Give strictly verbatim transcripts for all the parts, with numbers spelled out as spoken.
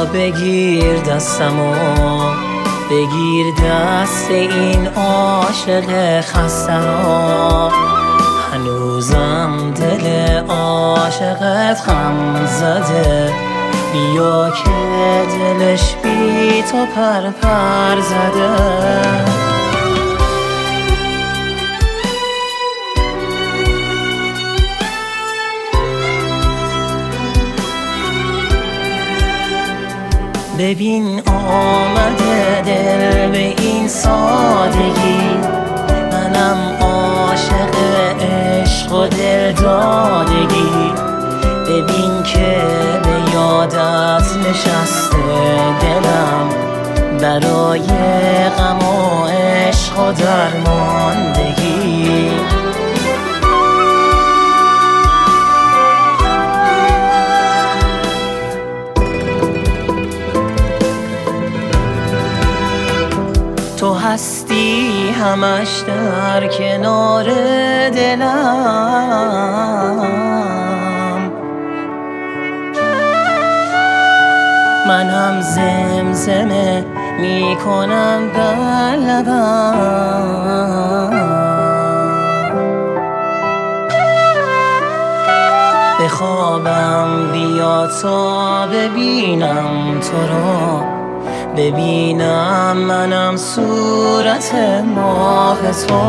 بگیر دستمو، بگیر دست این عاشق خسته را. هنوزم دل عاشقت غم زده، بیا که دلش بی تو پر پر زده. ببین آمده دل به این سادگی، منم عاشق عشق و دل دادگی. ببین که به یادت نشسته دلم، برای غم و عشق و درماندگی. تو هستی همش در کنار دلم، منم زمزمه میکنم بر لبم. بخوابم بیا تا ببینم تو رو، ببینم منم صورت ماه تو.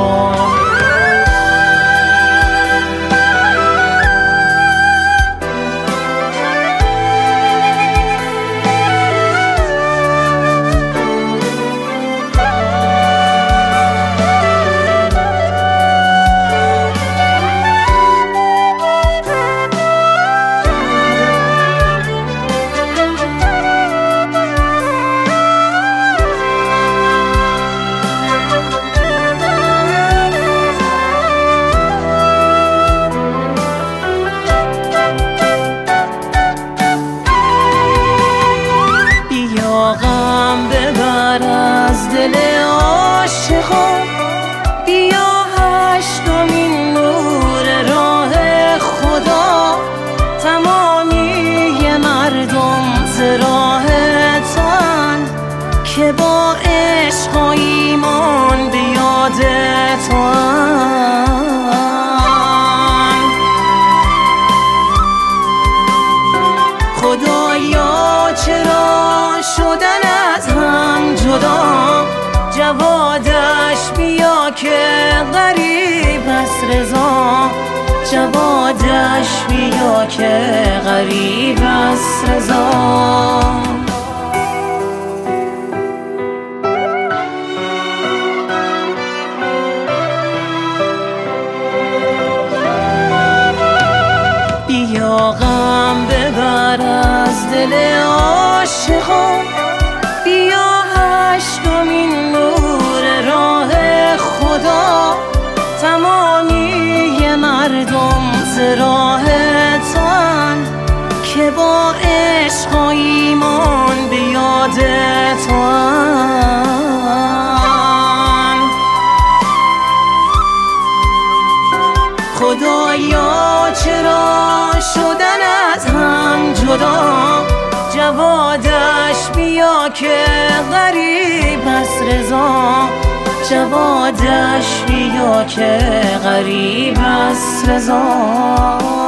غم ببر از دل عاشقان، بیا هشتمین نور راه خدا. تمامی مردم ز راه توان، که با عشق و ایمان به یاد توان. خدایا چرا شدن از هم جدا، جوادش بیا که غریب است رضا. جوادش بیا که غریب است رضا. بیا غم ببر از دل عاشقان، بیا هشتمین نور راه خدا. تمامی مردم ز راه توان، که با عشق و ایمان به یاد توان. خدایا چرا شدن از هم جدا، جوادش بیا که غریب است رضا. جوادش بیا که غریب است رضا.